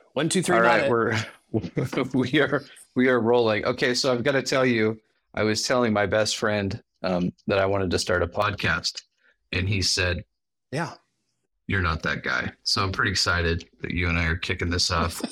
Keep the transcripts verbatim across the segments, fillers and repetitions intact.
One, two, three. All got right, it. we're we are we are rolling. Okay, so I've got to tell you, I was telling my best friend um, that I wanted to start a podcast, and he said, Yeah. "You're not that guy." So I'm pretty excited that you and I are kicking this off.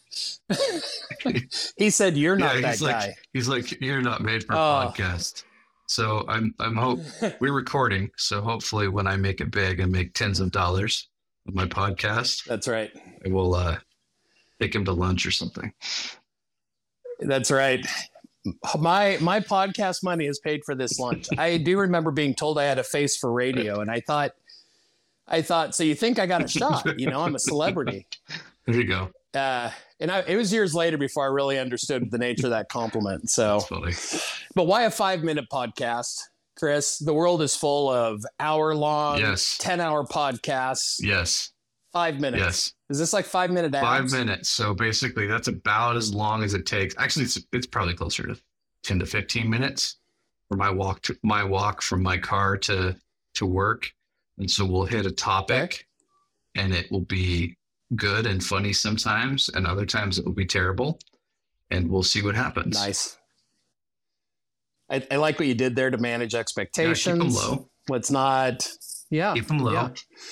He said, "You're not yeah, that he's guy." Like, he's like, "You're not made for a Oh. podcast." So I'm I'm hope we're recording. So hopefully, when I make it big and make tens of dollars with my podcast, That's right. I will uh, take him to lunch or something. That's right. My my podcast money is paid for this lunch. I do remember being told I had a face for radio, and I thought, I thought, so you think I got a shot? You know, I'm a celebrity. There you go. Uh, and I, it was years later before I really understood the nature of that compliment. So, That's funny. But why a five minute podcast, Chris? The world is full of hour long, yes. ten hour podcasts. Yes. Five minutes. Yes. Is this like five minute ads? Five minutes. So basically, that's about as long as it takes. Actually, it's it's probably closer to ten to fifteen minutes for my walk to my walk from my car to to work. And so we'll hit a topic, okay. and it will be good and funny sometimes, and other times it will be terrible, and we'll see what happens. Nice. I, I like what you did there to manage expectations. Yeah, keep them low. Let's not. Yeah. Keep them low. Yeah.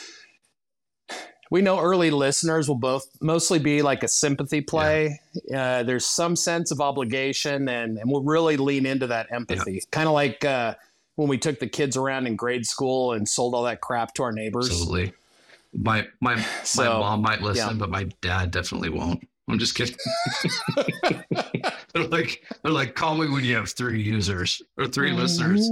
We know early listeners will both mostly be like a sympathy play. Yeah. Uh, there's some sense of obligation, and, and we'll really lean into that empathy. Yeah. Kind of like uh, when we took the kids around in grade school and sold all that crap to our neighbors. Absolutely. My my so, my mom might listen, yeah. but my dad definitely won't. I'm just kidding. they're like they're like, call me when you have three users or three listeners.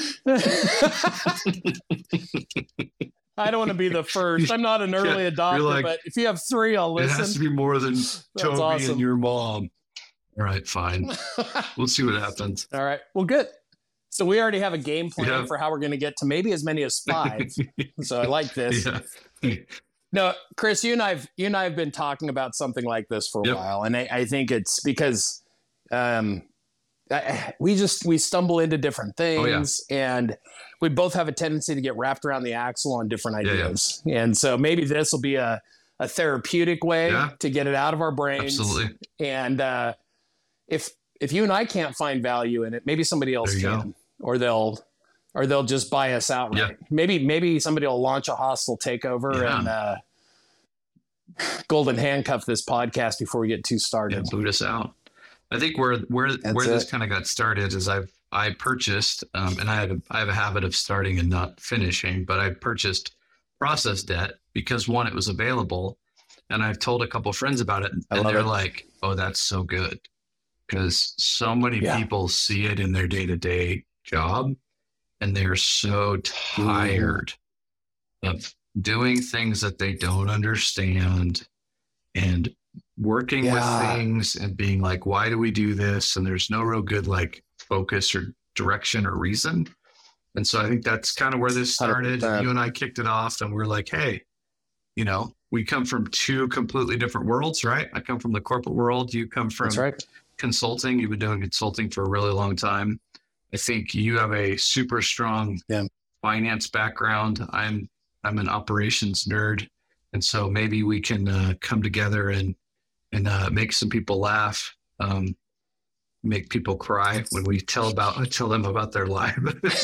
I don't want to be the first. I'm not an early yeah, adopter, like, but if you have three, I'll listen. It has to be more than Toby awesome. and your mom. All right, fine. We'll see what happens. All right. Well, good. So we already have a game plan yeah. for how we're going to get to maybe as many as five. So I like this. Yeah. No, Chris, you and I've you and I have been talking about something like this for a yep. while, and I, I think it's because um, I, we just we stumble into different things, oh, yeah. and we both have a tendency to get wrapped around the axle on different ideas. Yeah, yeah. And so maybe this will be a, a therapeutic way yeah. to get it out of our brains. Absolutely. And uh, if if you and I can't find value in it, maybe somebody else can, go. or they'll. Or they'll just buy us outright. Yeah. Maybe maybe somebody will launch a hostile takeover yeah. and uh, golden handcuff this podcast before we get too started. Yeah, boot us out. I think where where That's where it. this kind of got started is I've I purchased um, and I have a, I have a habit of starting and not finishing, but I purchased process debt because one, it was available, and I've told a couple friends about it, I and love they're it. like, "Oh, that's so good," because so many Yeah. people see it in their day to day job. And they're so tired mm. of doing things that they don't understand and working yeah. with things and being like, why do we do this? And there's no real good like focus or direction or reason. And so I think that's kind of where this started. You and I kicked it off, and we're like, hey, you know, we come from two completely different worlds, right? I come from the corporate world. You come from That's right. consulting. You've been doing consulting for a really long time. I think you have a super strong yeah. finance background. I'm I'm an operations nerd, and so maybe we can uh, come together and and uh, make some people laugh, um, make people cry when we tell about tell them about their life.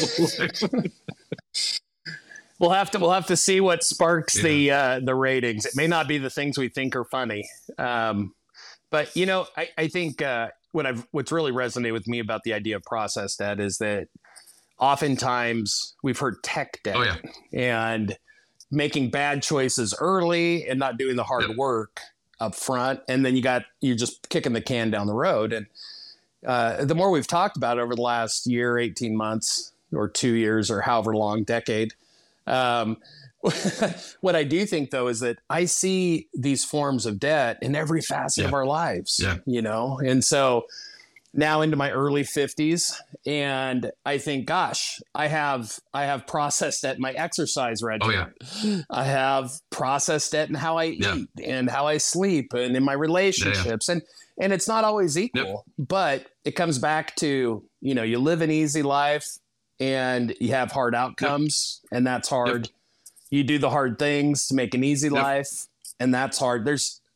We'll have to we'll have to see what sparks yeah. the uh, the ratings. It may not be the things we think are funny, um, but you know, I I think. Uh, What I've what's really resonated with me about the idea of process debt is that oftentimes we've heard tech debt oh, yeah. and making bad choices early and not doing the hard yep. work up front, and then you got you're just kicking the can down the road. And uh, the more we've talked about it over the last year, eighteen months, or two years, or however long, decade. Um, what I do think, though, is that I see these forms of debt in every facet yeah. of our lives, yeah. you know? And so now into my early fifties, and I think, gosh, I have I have processed debt in my exercise regimen. Oh, yeah. I have processed debt in how I yeah. eat and how I sleep and in my relationships. Yeah, yeah. And and it's not always equal, yep. but it comes back to, you know, you live an easy life and you have hard outcomes, yep. and that's hard. Yep. You do the hard things to make an easy yep. life, and that's hard. There's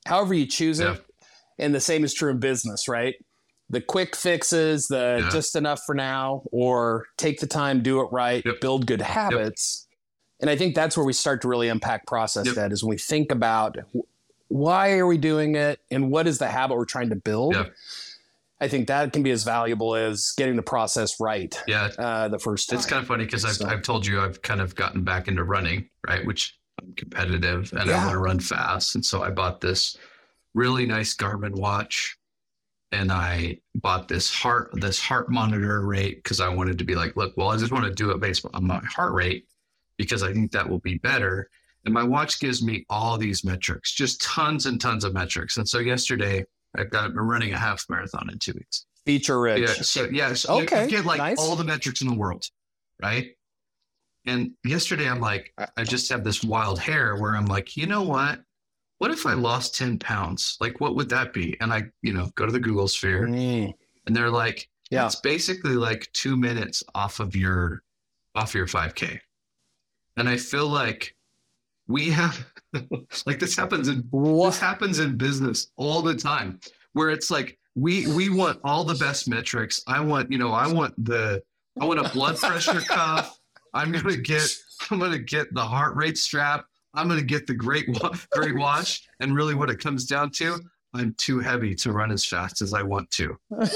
however you choose it. Yeah. And the same is true in business, right? The quick fixes, the Yeah. just enough for now, or take the time, do it right, Yep. build good habits. Yep. And I think that's where we start to really impact process Yep. that is when we think about why are we doing it and what is the habit we're trying to build. Yep. I think that can be as valuable as getting the process right. Yeah. Uh, the first time. It's kind of funny because I've, So- I've told you I've kind of gotten back into running, right? Which I'm competitive and I Yeah. want to run fast. And so I bought this really nice Garmin watch and I bought this heart, this heart monitor rate because I wanted to be like, look, well, I just want to do it based on my heart rate because I think that will be better. And my watch gives me all these metrics, just tons and tons of metrics. And so yesterday I got I'm running a half marathon in two weeks. Feature rich. Yeah. So yeah. So you- Okay, you get like nice. all the metrics in the world, right? And yesterday I'm like, I- I just have this wild hair where I'm like, you know what? What if I lost ten pounds? Like, what would that be? And I, you know, go to the Google sphere Mm, and they're like, yeah. it's basically like two minutes off of your, off your five K. And I feel like we have, like this happens in, What? this happens in business all the time where it's like, we, we want all the best metrics. I want, you know, I want the, I want a blood pressure cuff. I'm going to get, I'm going to get the heart rate strap. I'm going to get the great, wa- great watch. And really what it comes down to, I'm too heavy to run as fast as I want to.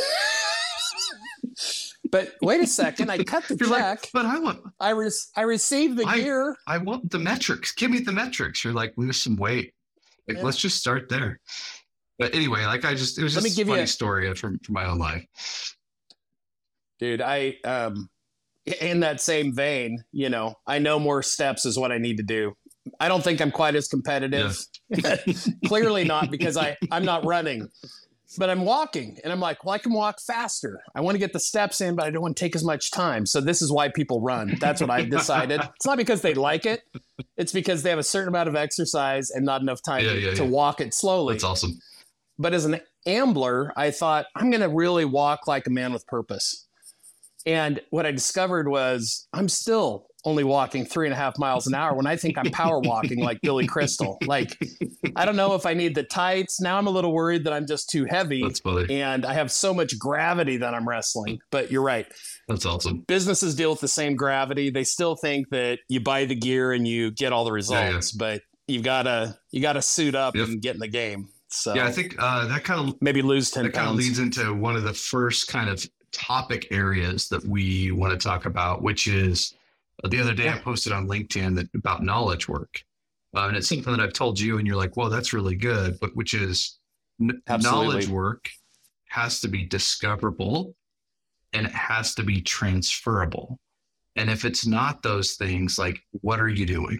But wait a second, I cut the You're check. like, but I want, I re- I received the I- gear. I want the metrics. Give me the metrics. You're like, lose some weight. Like, Yeah. let's just start there. But anyway, like I just, it was Let me just a give you funny a- story from, from my own life. Dude, I um in that same vein, you know, I know more steps is what I need to do. I don't think I'm quite as competitive. Clearly not because I I'm not running. But I'm walking and I'm like, well, I can walk faster. I want to get the steps in, but I don't want to take as much time. So this is why people run. That's what I've decided. It's not because they like it. It's because they have a certain amount of exercise and not enough time Yeah, to, yeah, to yeah. walk it slowly. That's awesome. But as an ambler, I thought I'm going to really walk like a man with purpose. And what I discovered was I'm still only walking three and a half miles an hour when I think I'm power walking like Billy Crystal. Like, I don't know if I need the tights. Now I'm a little worried that I'm just too heavy That's funny. and I have so much gravity that I'm wrestling. But you're right. That's awesome. Businesses deal with the same gravity. They still think that you buy the gear and you get all the results, but you've got to you got to suit up Yep. and get in the game. So Yeah, I think uh, that kind of maybe lose ten that kind of pounds. leads into one of the first kind of topic areas that we want to talk about, which is uh, the other day I Yeah. posted on LinkedIn that about knowledge work. Uh, and it's something that I've told you and you're like, well, that's really good. But which is n- Absolutely. knowledge work has to be discoverable and it has to be transferable. And if it's not those things, like, what are you doing?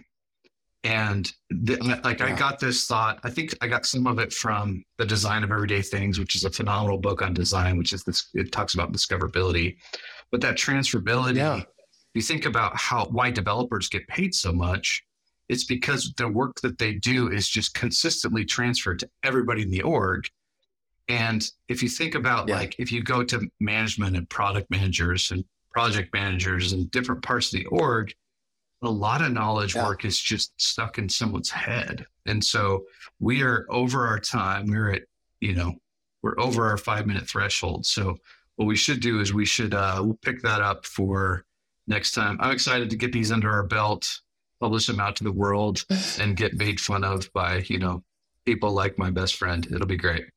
And the, like, I Yeah. got this thought, I think I got some of it from The Design of Everyday Things, which is a phenomenal book on design, which is this, it talks about discoverability, but that transferability, Yeah. you think about how, why developers get paid so much. It's because the work that they do is just consistently transferred to everybody in the org. And if you think about Yeah. like, if you go to management and product managers and project managers and different parts of the org, a lot of knowledge Yeah. work is just stuck in someone's head. And so we are over our time. We're at, you know, we're over our five minute threshold. So what we should do is we should, uh, we'll pick that up for next time. I'm excited to get these under our belt, publish them out to the world and get made fun of by, you know, people like my best friend. It'll be great.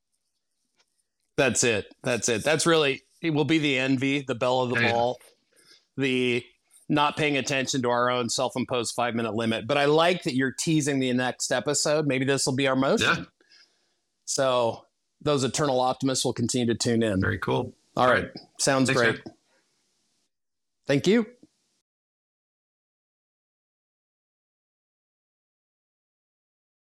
That's it. That's it. That's really, it will be the envy, the bell of the Yeah, yeah. ball, the not paying attention to our own self-imposed five minute limit. But I like that you're teasing the next episode. Maybe this will be our motion. Yeah. So those eternal optimists will continue to tune in. Very cool. All right. Sounds Thanks, great. man. Thank you.